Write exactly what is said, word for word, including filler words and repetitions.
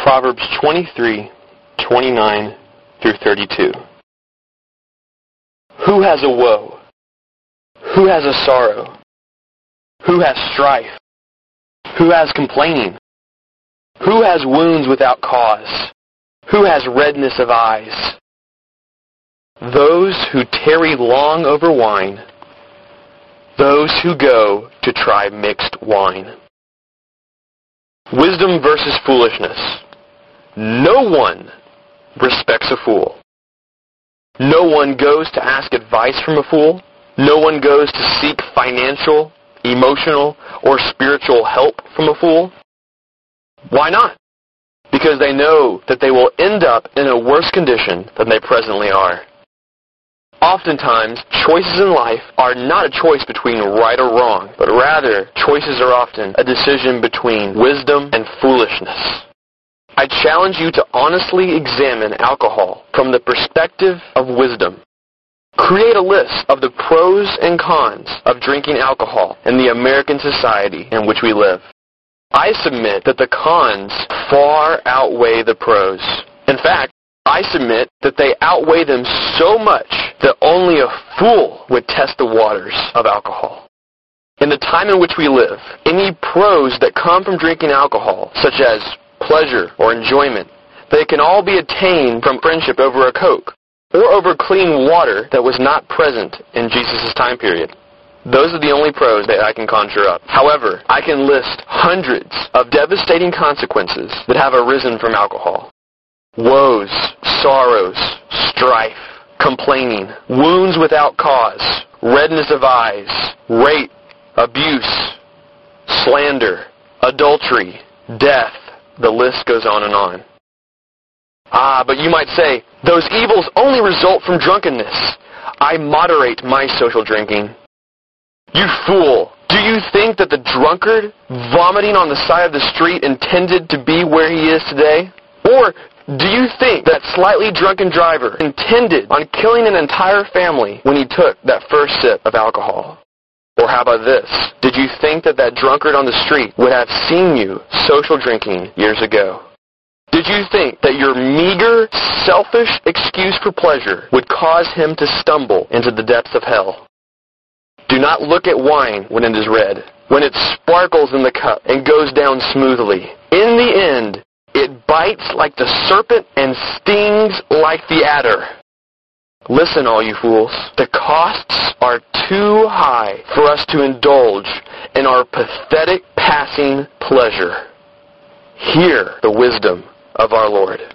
Proverbs twenty-three, twenty-nine through thirty-two. Who has a woe? Who has a sorrow? Who has strife? Who has complaining? Who has wounds without cause? Who has redness of eyes? Those who tarry long over wine, those who go to try mixed wine. Wisdom versus foolishness. No one respects a fool. No one goes to ask advice from a fool. No one goes to seek financial, emotional, or spiritual help from a fool. Why not? Because they know that they will end up in a worse condition than they presently are. Oftentimes, choices in life are not a choice between right or wrong, but rather, choices are often a decision between wisdom and foolishness. I challenge you to honestly examine alcohol from the perspective of wisdom. Create a list of the pros and cons of drinking alcohol in the American society in which we live. I submit that the cons far outweigh the pros. In fact, I submit that they outweigh them so much that only a fool would test the waters of alcohol. In the time in which we live, any pros that come from drinking alcohol, such as pleasure or enjoyment, they can all be attained from friendship over a Coke, or over clean water that was not present in Jesus' time period. Those are the only pros that I can conjure up. However, I can list hundreds of devastating consequences that have arisen from alcohol. Woes, sorrows, strife, complaining, wounds without cause, redness of eyes, rape, abuse, slander, adultery, death. The list goes on and on. Ah, but you might say, those evils only result from drunkenness. I moderate my social drinking. You fool! Do you think that the drunkard vomiting on the side of the street intended to be where he is today? Or do you think that slightly drunken driver intended on killing an entire family when he took that first sip of alcohol? Or how about this? Did you think that that drunkard on the street would have seen you social drinking years ago? Did you think that your meager, selfish excuse for pleasure would cause him to stumble into the depths of hell? Do not look at wine when it is red, when it sparkles in the cup and goes down smoothly. In the end, it bites like the serpent and stings like the adder. Listen, all you fools, the costs are too high for us to indulge in our pathetic passing pleasure. Hear the wisdom of our Lord.